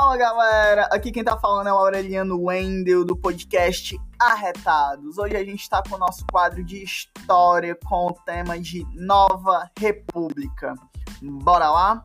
Fala galera, aqui quem tá falando é o Aureliano Wendel do podcast Arretados. Hoje a gente tá com o nosso quadro de história com o tema de Nova República. Bora lá?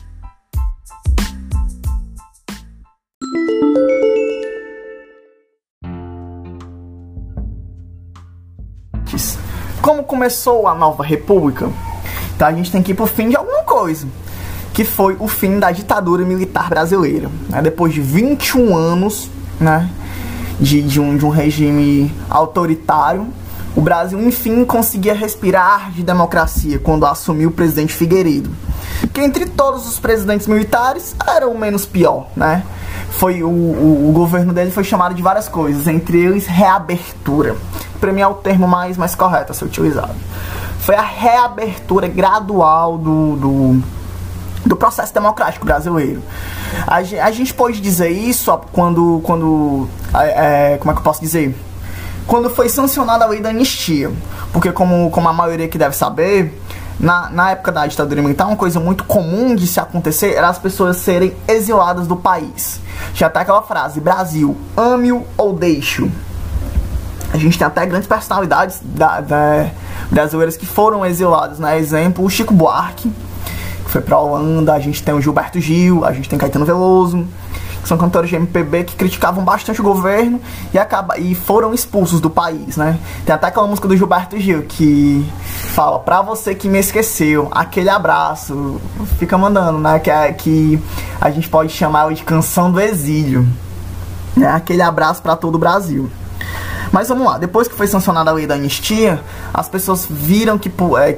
Como começou a Nova República? Então a gente tem que ir pro fim de alguma coisa, que foi o fim da ditadura militar brasileira, né? Depois de 21 anos, né, de um regime autoritário, o Brasil enfim conseguia respirar de democracia quando assumiu o presidente Figueiredo, que entre todos os presidentes militares era o menos pior, né? O governo dele foi chamado de várias coisas, entre eles reabertura. Pra mim é o termo mais correto a ser utilizado. Foi a reabertura gradual do processo democrático brasileiro. A gente pode dizer isso quando como é que eu posso dizer? Quando foi sancionada a lei da anistia. Porque como a maioria que deve saber, na época da ditadura militar, uma coisa muito comum de se acontecer era as pessoas serem exiladas do país. Já tá aquela frase, Brasil, ame-o ou deixe-o. A gente tem até grandes personalidades brasileiras que foram exiladas, né? Exemplo, o Chico Buarque, que foi pra Holanda. A gente tem o Gilberto Gil, a gente tem Caetano Veloso, que são cantores de MPB que criticavam bastante o governo e foram expulsos do país, né? Tem até aquela música do Gilberto Gil que fala, pra você que me esqueceu, aquele abraço, fica mandando, né? Que a gente pode chamar de canção do exílio, né? Aquele abraço pra todo o Brasil. Mas vamos lá, depois que foi sancionada a lei da anistia, as pessoas viram que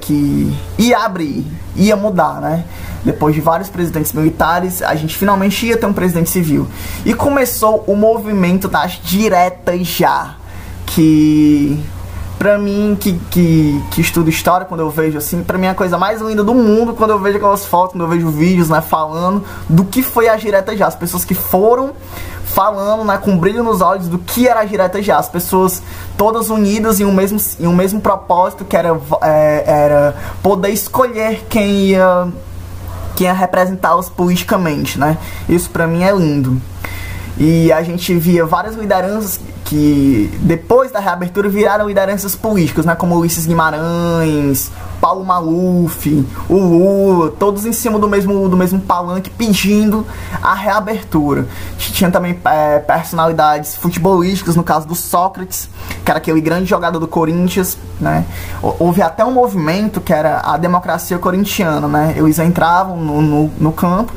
ia mudar, né? Depois de vários presidentes militares, a gente finalmente ia ter um presidente civil. E começou o movimento das diretas já, que pra mim, que estudo história, quando eu vejo assim, pra mim é a coisa mais linda do mundo, quando eu vejo aquelas fotos, quando eu vejo vídeos, né, falando do que foi a diretas já. As pessoas que foram falando, né, com brilho nos olhos do que era a diretas já. As pessoas todas unidas em um mesmo propósito, que era poder escolher quem ia representá-los politicamente, né. Isso pra mim é lindo. E a gente via várias lideranças que depois da reabertura viraram lideranças políticas, né, como Ulisses Guimarães, Paulo Maluf, o Lula, todos em cima do mesmo palanque pedindo a reabertura. Tinha também personalidades futebolísticas, no caso do Sócrates, que era aquele grande jogador do Corinthians, né. Houve até um movimento que era a democracia corintiana, né. Eles entravam no campo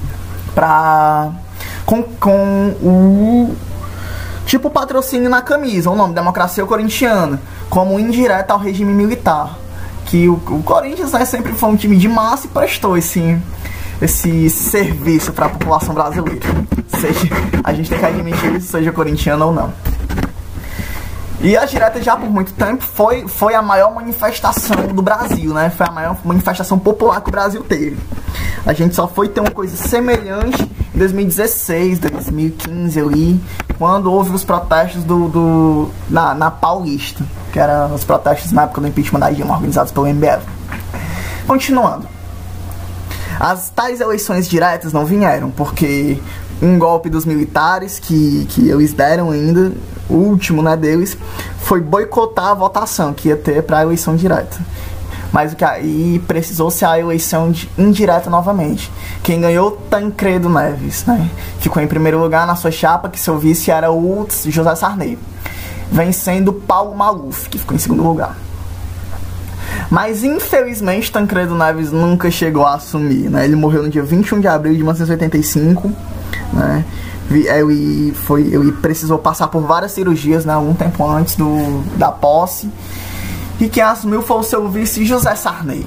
com o tipo patrocínio na camisa, o nome Democracia Corintiana, como indireta ao regime militar. Que o Corinthians, né, sempre foi um time de massa e prestou esse serviço para a população brasileira. A gente tem que admitir isso, seja corintiano ou não. E a direta já por muito tempo foi a maior manifestação do Brasil, né? Foi a maior manifestação popular que o Brasil teve. A gente só foi ter uma coisa semelhante em 2016, 2015 ali, quando houve os protestos na Paulista, que eram os protestos na época do impeachment da Dilma, organizados pelo MBL. Continuando. As tais eleições diretas não vieram, porque um golpe dos militares que eles deram ainda, o último, né, deles, foi boicotar a votação que ia ter para a eleição direta. Mas aí precisou-se a eleição indireta novamente. Quem ganhou, Tancredo Neves, né? Ficou em primeiro lugar na sua chapa, que seu vice era o José Sarney, vencendo Paulo Maluf, que ficou em segundo lugar. Mas infelizmente Tancredo Neves nunca chegou a assumir, né? Ele morreu no dia 21 de abril de 1985, né? Ele precisou passar por várias cirurgias, né, um tempo antes da posse. E quem assumiu foi o seu vice José Sarney.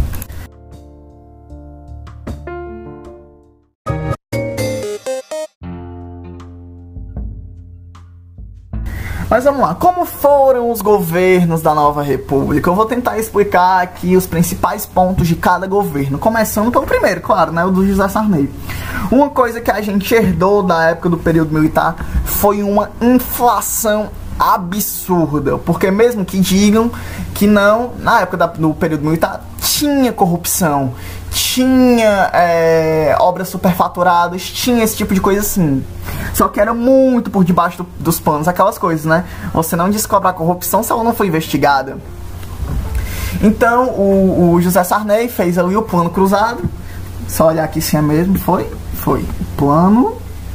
Mas vamos lá, como foram os governos da Nova República? Eu vou tentar explicar aqui os principais pontos de cada governo, começando pelo primeiro, claro, né, o do José Sarney. Uma coisa que a gente herdou da época do período militar foi uma inflação absurda, porque mesmo que digam que não, na época do período militar tinha corrupção, tinha obras superfaturadas, tinha esse tipo de coisa assim. Só que era muito por debaixo dos panos, aquelas coisas, né? Você não descobre a corrupção se ela não foi investigada. Então, o José Sarney fez ali o plano cruzado. Só olhar aqui se é mesmo, foi? Foi. Plano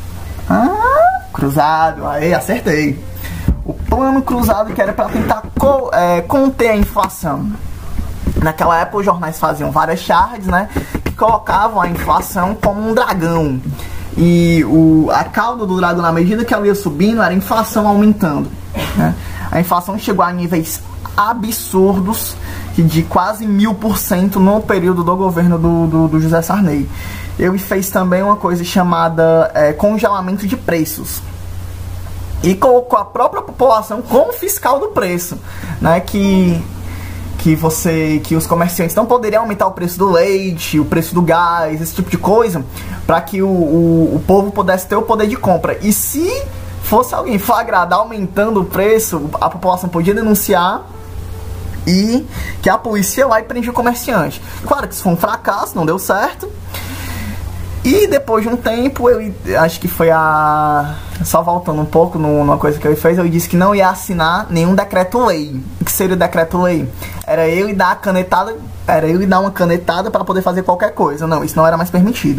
cruzado, aí acertei. O plano cruzado que era para tentar conter a inflação. Naquela época os jornais faziam várias charges, né, que colocavam a inflação como um dragão. E a cauda do dragão, na medida que ela ia subindo, era a inflação aumentando, né? A inflação chegou a níveis absurdos, de quase 1000% no período do governo do José Sarney. Ele fez também uma coisa chamada congelamento de preços. E colocou a própria população como fiscal do preço, né? Que os comerciantes não poderiam aumentar o preço do leite, o preço do gás, esse tipo de coisa, para que o povo pudesse ter o poder de compra. E se fosse alguém flagrado aumentando o preço, a população podia denunciar e que a polícia ia lá e prendia o comerciante. Claro que isso foi um fracasso, não deu certo. E depois de um tempo, ele, acho que foi só voltando um pouco numa coisa que ele fez, ele disse que não ia assinar nenhum decreto-lei. O que seria o decreto-lei? Era ele dar uma canetada para poder fazer qualquer coisa. Não, isso não era mais permitido.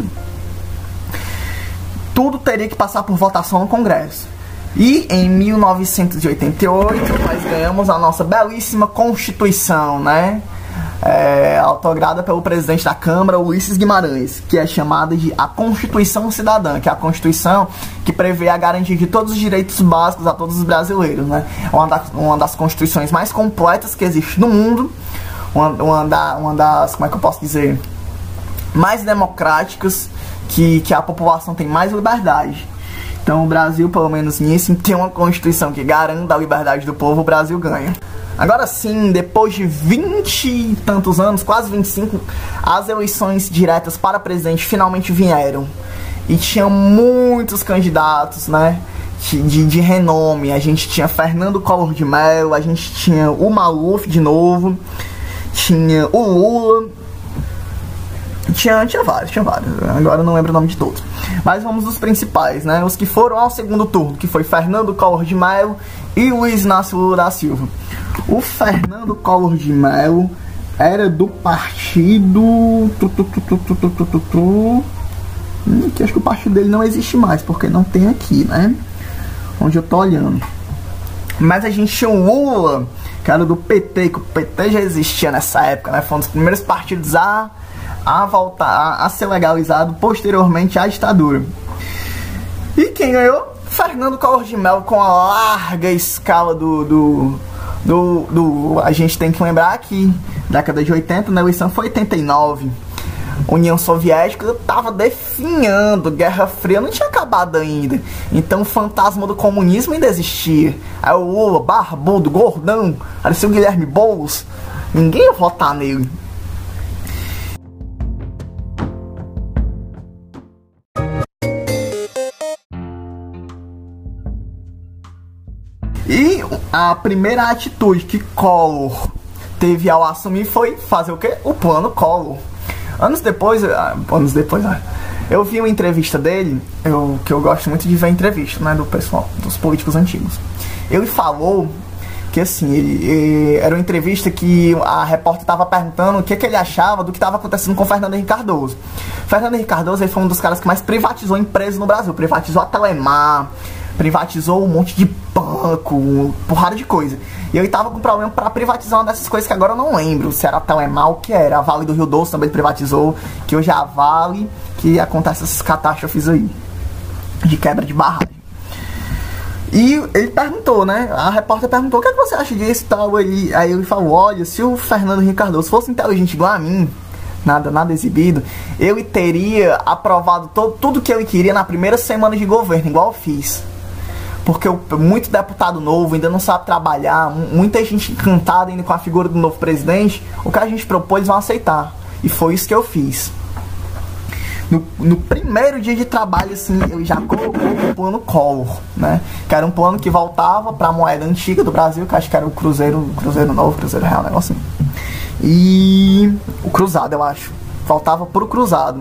Tudo teria que passar por votação no Congresso. E em 1988 nós ganhamos a nossa belíssima Constituição, né? Autograda pelo presidente da Câmara, Ulisses Guimarães, que é chamada de a Constituição Cidadã, que é a Constituição que prevê a garantia de todos os direitos básicos a todos os brasileiros, né? Uma das constituições mais completas que existe no mundo, uma das, como é que eu posso dizer, mais democráticas, que a população tem mais liberdade. Então o Brasil, pelo menos nisso, tem uma Constituição que garanta a liberdade do povo, o Brasil ganha. Agora sim, depois de 20 e tantos anos, quase 25, as eleições diretas para presidente finalmente vieram. E tinha muitos candidatos, né, de renome. A gente tinha Fernando Collor de Mello, a gente tinha o Maluf de novo, tinha o Lula, tinha vários. Agora eu não lembro o nome de todos. Mas vamos dos principais, né? Os que foram ao segundo turno, que foi Fernando Collor de Mello e Luiz Inácio Lula da Silva. O Fernando Collor de Mello era do partido... que acho que o partido dele não existe mais, porque não tem aqui, né? Onde eu tô olhando. Mas a gente tinha o Lula, que era do PT, que o PT já existia nessa época, né? Foi um dos primeiros partidos a voltar a ser legalizado posteriormente à ditadura. E quem ganhou? Fernando Collor de Mello, com a larga escala a gente tem que lembrar que década de 80, na eleição foi 89. União Soviética estava definhando, Guerra Fria não tinha acabado ainda. Então o fantasma do comunismo ainda existia. Aí o Lula, barbudo, gordão, parecia o Guilherme Boulos, ninguém ia votar nele. E a primeira atitude que Collor teve ao assumir foi fazer o quê? O plano Collor. Anos depois, eu vi uma entrevista dele, que eu gosto muito de ver entrevista, né, do pessoal, dos políticos antigos. Ele falou que, assim, era uma entrevista que a repórter estava perguntando o que ele achava do que estava acontecendo com o Fernando Henrique Cardoso. Fernando Henrique Cardoso, ele foi um dos caras que mais privatizou empresas no Brasil. Privatizou a Telemar, privatizou um monte de banco, porrada de coisa. E ele tava com problema para privatizar uma dessas coisas que agora eu não lembro se era a Telemar ou o que era. A Vale do Rio Doce também privatizou, que hoje é a Vale, que acontece essas catástrofes aí de quebra de barragem. E ele perguntou, né? A repórter perguntou: o que é que você acha disso e tal? Aí ele falou: olha, se o Fernando Henrique Cardoso fosse inteligente igual a mim, nada exibido, ele teria aprovado tudo que ele queria na primeira semana de governo, igual eu fiz. Porque muito deputado novo ainda não sabe trabalhar, muita gente encantada ainda com a figura do novo presidente. O que a gente propôs, eles vão aceitar. E foi isso que eu fiz. No primeiro dia de trabalho, assim, eu já colocou o plano Collor, né? Que era um plano que voltava para a moeda antiga do Brasil, que acho que era o Cruzeiro Novo, Cruzeiro Real, um negócio assim. E Cruzado, eu acho. Faltava pro Cruzado.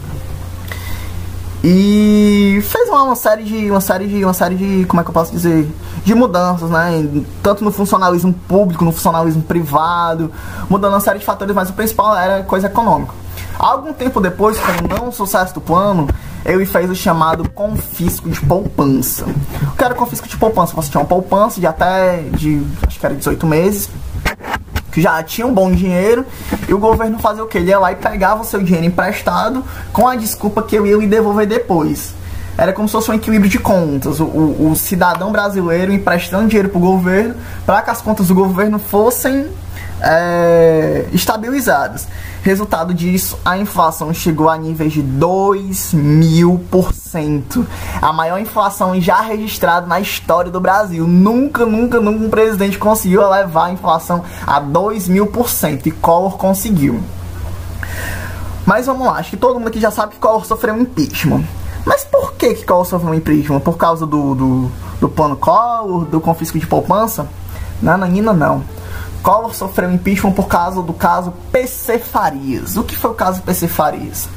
E fez uma série de, como é que eu posso dizer, de mudanças, né? Tanto no funcionalismo público, no funcionalismo privado, mudando uma série de fatores, mas o principal era coisa econômica. Algum tempo depois, com o não sucesso do plano, ele fez o chamado confisco de poupança. O que era confisco de poupança? Você tinha uma poupança de acho que era 18 meses, que já tinha um bom dinheiro, e o governo fazia o quê? Ele ia lá e pegava o seu dinheiro emprestado com a desculpa que eu ia lhe devolver depois. Era como se fosse um equilíbrio de contas, o cidadão brasileiro emprestando dinheiro para o governo, para que as contas do governo fossem estabilizadas. Resultado disso, a inflação chegou a níveis de 2000%. A maior inflação já registrada na história do Brasil. Nunca um presidente conseguiu elevar a inflação a 2000%. E Collor conseguiu. Mas vamos lá, acho que todo mundo aqui já sabe que Collor sofreu um impeachment. Mas por que Collor sofreu um impeachment? Por causa do plano Collor, do confisco de poupança? Nananina, não. Collor sofreu impeachment por causa do caso PC Farias. O que foi o caso PC Farias?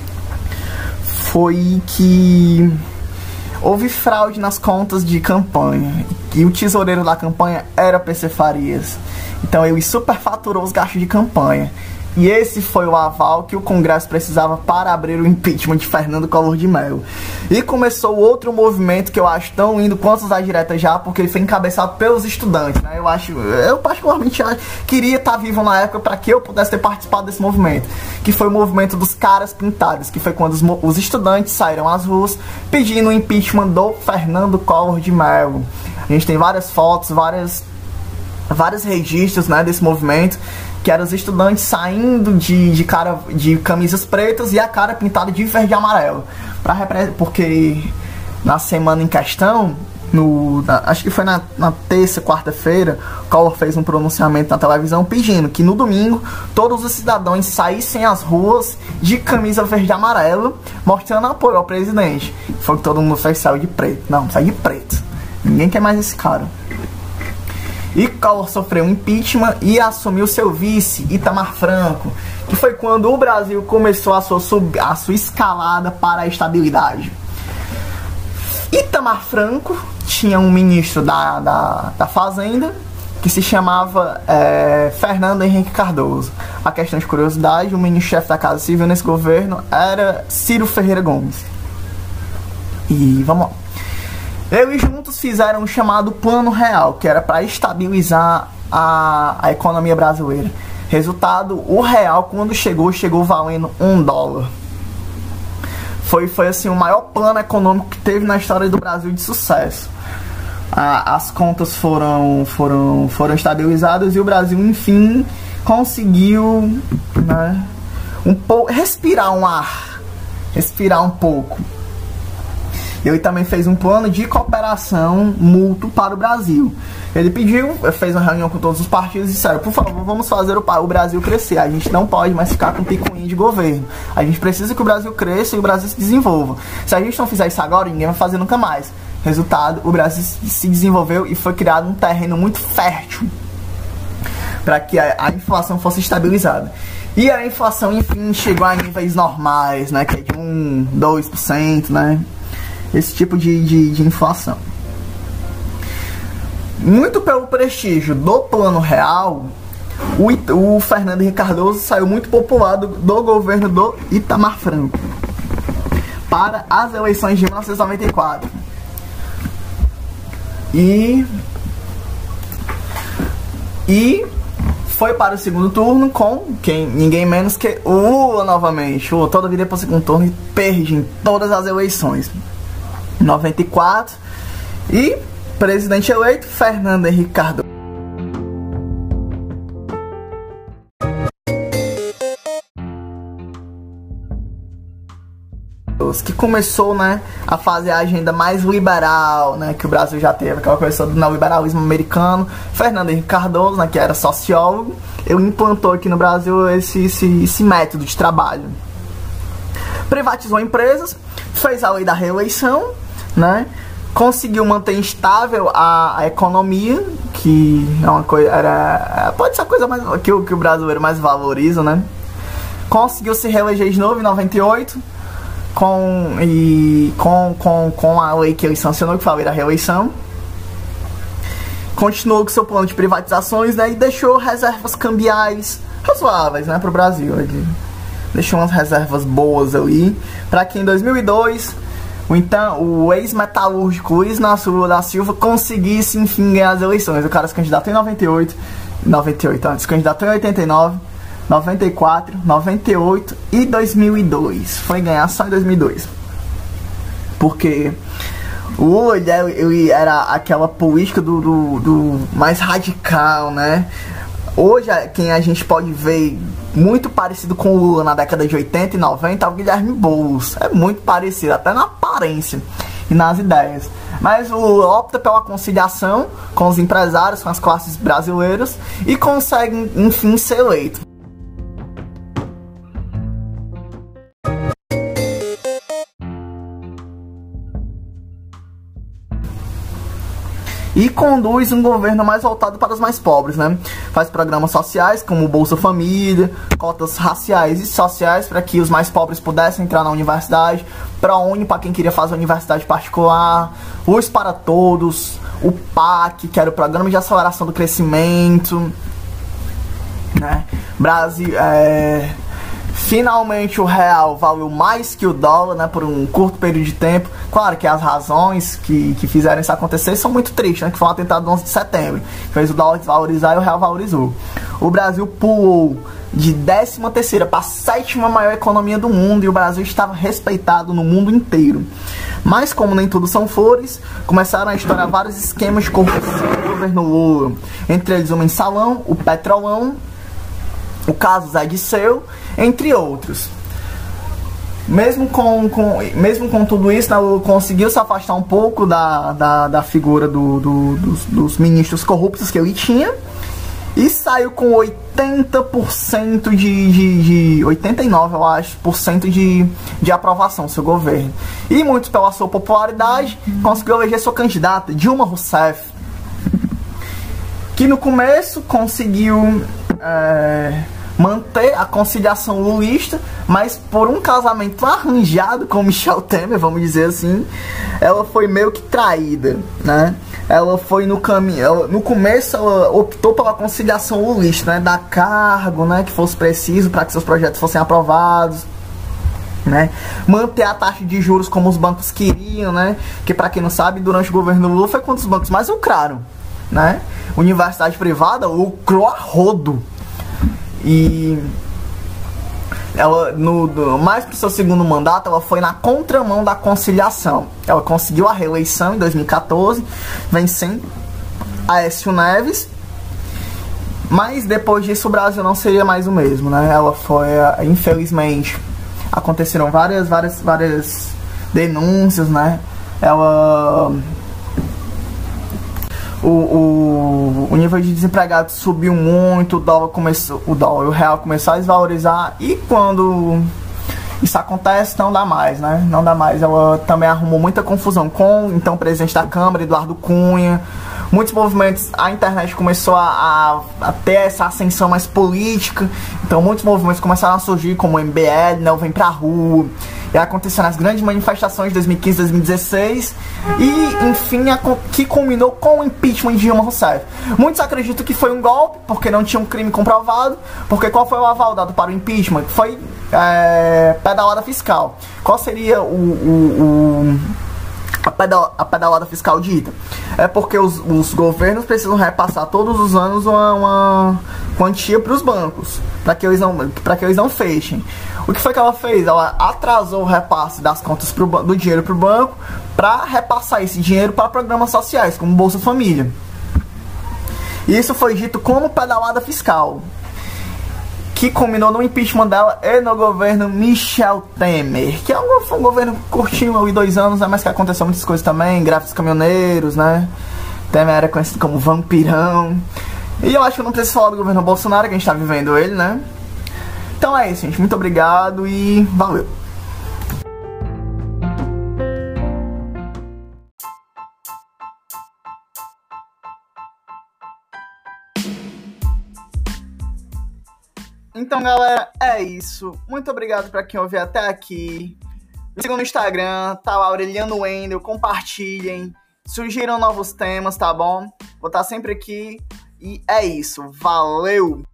Foi que houve fraude nas contas de campanha e o tesoureiro da campanha era PC Farias. Então ele superfaturou os gastos de campanha. E esse foi o aval que o Congresso precisava para abrir o impeachment de Fernando Collor de Mello. E começou outro movimento que eu acho tão lindo quanto os da direita já, porque ele foi encabeçado pelos estudantes, né? Eu particularmente queria estar vivo na época para que eu pudesse ter participado desse movimento, que foi o movimento dos caras pintados, que foi quando os estudantes saíram às ruas pedindo o impeachment do Fernando Collor de Mello. A gente tem várias fotos, vários registros, né, desse movimento, que eram os estudantes saindo de camisas pretas e a cara pintada de verde e amarelo. Porque na semana em questão, acho que foi na terça, quarta-feira, Collor fez um pronunciamento na televisão pedindo que no domingo todos os cidadãos saíssem às ruas de camisa verde e amarelo, mostrando apoio ao presidente. Foi que todo mundo fez, saiu de preto. Não, saiu de preto. Ninguém quer mais esse cara. E Collor sofreu um impeachment e assumiu seu vice, Itamar Franco, que foi quando o Brasil começou a sua escalada para a estabilidade. Itamar Franco tinha um ministro da Fazenda que se chamava Fernando Henrique Cardoso. A questão de curiosidade, o ministro-chefe da Casa Civil nesse governo era Ciro Ferreira Gomes. E vamos lá. Eles juntos fizeram o chamado Plano Real, que era para estabilizar a economia brasileira. Resultado, o real, quando chegou valendo $1. Foi assim, o maior plano econômico que teve na história do Brasil de sucesso. As contas foram estabilizadas e o Brasil, enfim, conseguiu, né, respirar um pouco. Ele também fez um plano de cooperação mútuo para o Brasil. Ele fez uma reunião com todos os partidos e disseram: por favor, vamos fazer o Brasil crescer. A gente não pode mais ficar com picuinha de governo. A gente precisa que o Brasil cresça e o Brasil se desenvolva. Se a gente não fizer isso agora, ninguém vai fazer nunca mais. Resultado, o Brasil se desenvolveu e foi criado um terreno muito fértil para que a inflação fosse estabilizada. E a inflação, enfim, chegou a níveis normais, né? Que é de 2%, né? Esse tipo de inflação. Muito pelo prestígio do Plano Real, o Fernando Henrique Cardoso saiu muito popular do governo do Itamar Franco para as eleições de 1994. E foi para o segundo turno com ninguém menos que o Lula novamente. O Lula toda a vida para o segundo turno e perde em todas as eleições. 94 e presidente eleito Fernando Henrique Cardoso, que começou, né, a fazer a agenda mais liberal, né, que o Brasil já teve, aquela coisa do neoliberalismo americano. Fernando Henrique Cardoso, né, que era sociólogo, ele implantou aqui no Brasil esse método de trabalho. Privatizou empresas, fez a lei da reeleição, né? Conseguiu manter estável a economia, que é uma coisa, pode ser a coisa mais que o brasileiro mais valoriza, né? conseguiu se reeleger de novo em 98, com a lei que ele sancionou, que falei da reeleição. Continuou com seu plano de privatizações, né, e deixou reservas cambiais razoáveis, né, para o Brasil. Ele deixou umas reservas boas ali, para que em 2002 o ex-metalúrgico Luiz Inácio Lula da Silva conseguisse, enfim, ganhar as eleições. O cara se candidatou em 98, se candidatou em 89, 94, 98 e 2002. Foi ganhar só em 2002. Porque o Lula, ele era aquela política do mais radical, né? Hoje, quem a gente pode ver muito parecido com o Lula na década de 80 e 90 é o Guilherme Boulos. É muito parecido, até na aparência e nas ideias. Mas o Lula opta pela conciliação com os empresários, com as classes brasileiras, e consegue, enfim, ser eleito. E conduz um governo mais voltado para os mais pobres, né? Faz programas sociais como o Bolsa Família, cotas raciais e sociais para que os mais pobres pudessem entrar na universidade, ProUni para quem queria fazer universidade particular, Luz para Todos, o PAC, que era o Programa de Aceleração do Crescimento, né? Brasil, finalmente o real valeu mais que o dólar, né, por um curto período de tempo. Claro que as razões que fizeram isso acontecer são muito tristes, né, que foi um atentado do 11 de setembro, que fez o dólar desvalorizar e o real valorizou. O Brasil pulou de 13ª para a 7ª maior economia do mundo, e o Brasil estava respeitado no mundo inteiro. Mas como nem tudo são flores, começaram a estourar vários esquemas de corrupção do governo Lula, entre eles o Mensalão, o Petrolão, o caso Zé Disseu, entre outros. Mesmo com tudo isso, né, conseguiu se afastar um pouco da figura dos ministros corruptos que ele tinha, e saiu com 80% 89, eu acho, por cento de aprovação seu governo. E muito pela sua popularidade, conseguiu eleger sua candidata, Dilma Rousseff, que no começo conseguiu manter a conciliação lulista, mas por um casamento arranjado com Michel Temer, vamos dizer assim, ela foi meio que traída, né? Ela foi no caminho, no começo ela optou pela conciliação lulista, né? Dar cargo, né, que fosse preciso para que seus projetos fossem aprovados, né? Manter a taxa de juros como os bancos queriam, né? Que, para quem não sabe, durante o governo Lula foi quando os bancos mais lucraram, né? Universidade privada lucrou a rodo. E ela, mais pro seu segundo mandato, ela foi na contramão da conciliação. Ela conseguiu a reeleição em 2014, vencendo Aécio Neves. Mas depois disso o Brasil não seria mais o mesmo, né? Ela foi, infelizmente, aconteceram várias denúncias, né? Ela... O nível de desempregados subiu muito, o real começou a desvalorizar, e quando isso acontece, não dá mais, né? Não dá mais. Ela também arrumou muita confusão com o então presidente da Câmara, Eduardo Cunha. Muitos movimentos, a internet começou a ter essa ascensão mais política, então muitos movimentos começaram a surgir, como o MBL, né, o Vem Pra Rua, e aconteceram as grandes manifestações de 2015, 2016, e enfim, que culminou com o impeachment de Dilma Rousseff. Muitos acreditam que foi um golpe, porque não tinha um crime comprovado, porque qual foi o aval dado para o impeachment? Foi pedalada fiscal. Qual seria a pedalada fiscal dita? É porque os governos precisam repassar todos os anos uma quantia para os bancos, para que eles não fechem. O que foi que ela fez? Ela atrasou o repasse das contas do dinheiro para o banco, para repassar esse dinheiro para programas sociais, como Bolsa Família. E isso foi dito como pedalada fiscal, que culminou no impeachment dela e no governo Michel Temer, que foi um governo curtinho, ali 2 anos, né, mas que aconteceu muitas coisas também, greve dos caminhoneiros, né? Temer era conhecido como vampirão. E eu acho que não preciso falar do governo Bolsonaro, que a gente tá vivendo ele, né? Então é isso, gente. Muito obrigado e valeu! Então, galera, é isso. Muito obrigado pra quem ouviu até aqui. Me sigam no Instagram, tá lá, Aureliano Wendel, compartilhem, sugiram novos temas, tá bom? Vou estar sempre aqui e é isso. Valeu!